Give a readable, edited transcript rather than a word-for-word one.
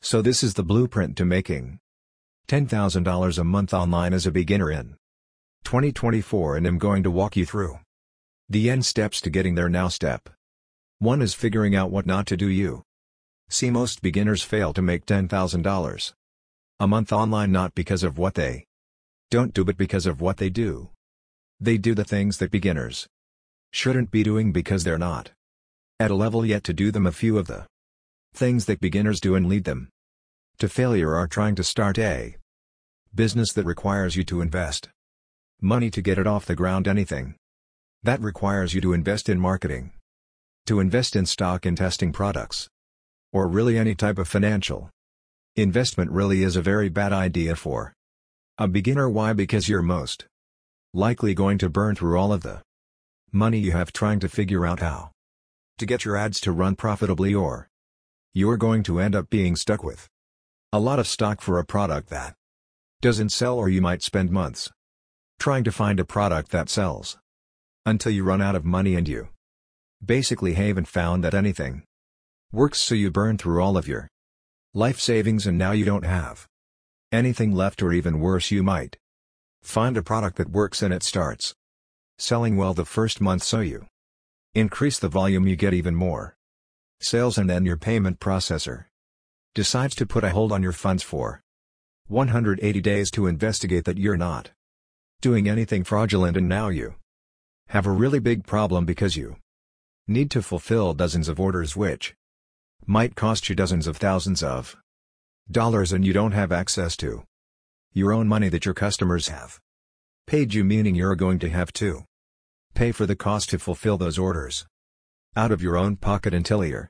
So this is the blueprint to making $10,000 a month online as a beginner in 2024, and I'm going to walk you through the end steps to getting there now. Step 1 is figuring out what not to do. You see, most beginners fail to make $10,000 a month online not because of what they don't do but because of what they do. They do the things that beginners shouldn't be doing because they're not at a level yet to do them. A few of the things that beginners do and lead them to failure are trying to start a business that requires you to invest money to get it off the ground, anything that requires you to invest in marketing, to invest in stock and testing products, or really any type of financial investment really is a very bad idea for a beginner. Why? Because you're most likely going to burn through all of the money you have trying to figure out how to get your ads to run profitably, or you're going to end up being stuck with a lot of stock for a product that doesn't sell, or you might spend months trying to find a product that sells until you run out of money and you basically haven't found that anything works, so you burn through all of your life savings and now you don't have anything left, or even worse, you might find a product that works and it starts selling well the first month, so you increase the volume, you get even more sales, and then your payment processor decides to put a hold on your funds for 180 days to investigate that you're not doing anything fraudulent, and now you have a really big problem because you need to fulfill dozens of orders which might cost you dozens of thousands of dollars, and you don't have access to your own money that your customers have paid you, meaning you're going to have to pay for the cost to fulfill those orders out of your own pocket until you're